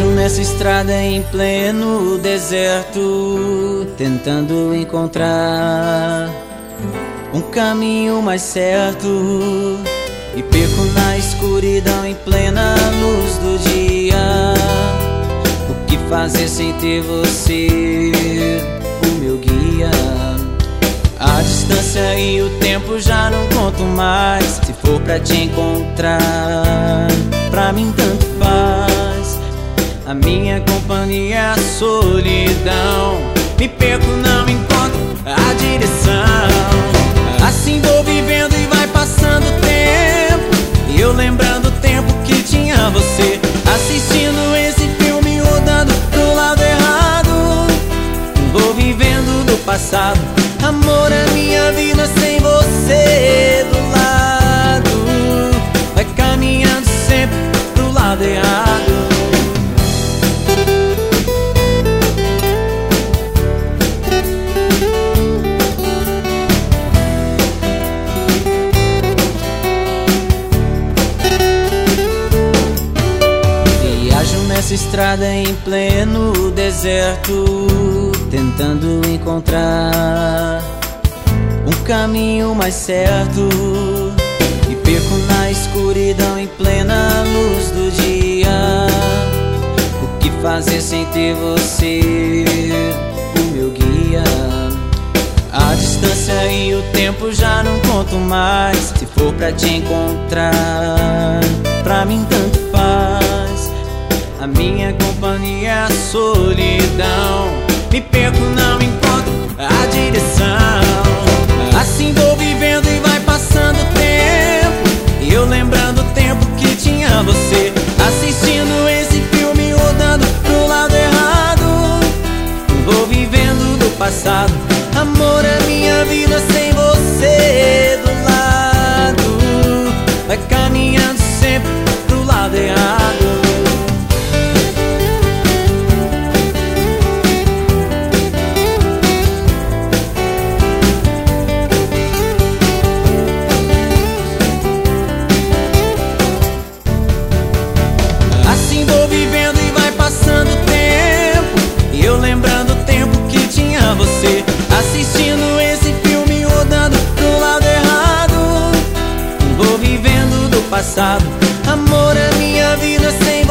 Viajo nessa estrada em pleno deserto, tentando encontrar um caminho mais certo, e perco na escuridão em plena luz do dia. O que fazer sem ter você, o meu guia? A distância e o tempo já não conto mais. Se for pra te encontrar, pra mim tanto faz. A minha companhia é a solidão. Me perco, não encontro a direção. Assim vou vivendo e vai passando o tempo, e eu lembrando o tempo que tinha você, assistindo esse filme, rodando pro lado errado. Vou vivendo do passado. Amor, é minha vida sem você do lado. Vai caminhando sempre pro lado errado. Viajo nessa estrada em pleno deserto, tentando encontrar um caminho mais certo, e perco na escuridão em plena luz do dia. O que fazer sem ter você, o meu guia? A distância e o tempo já não conto mais. Se for pra te encontrar, pra mim tanto faz. A minha companhia é a solidão. Me perco, não encontro a direção. Assim vou vivendo e vai passando o tempo, e eu lembrando o tempo que tinha você, assistindo esse filme, rodando pro lado errado. Vou vivendo do passado. Amor, é minha vida sem você do lado. Vai caminhando sempre pro lado errado. Vou vivendo e vai passando o tempo, e eu lembrando o tempo que tinha você, assistindo esse filme, rodando pro lado errado. Vou vivendo do passado. Amor, é minha vida sem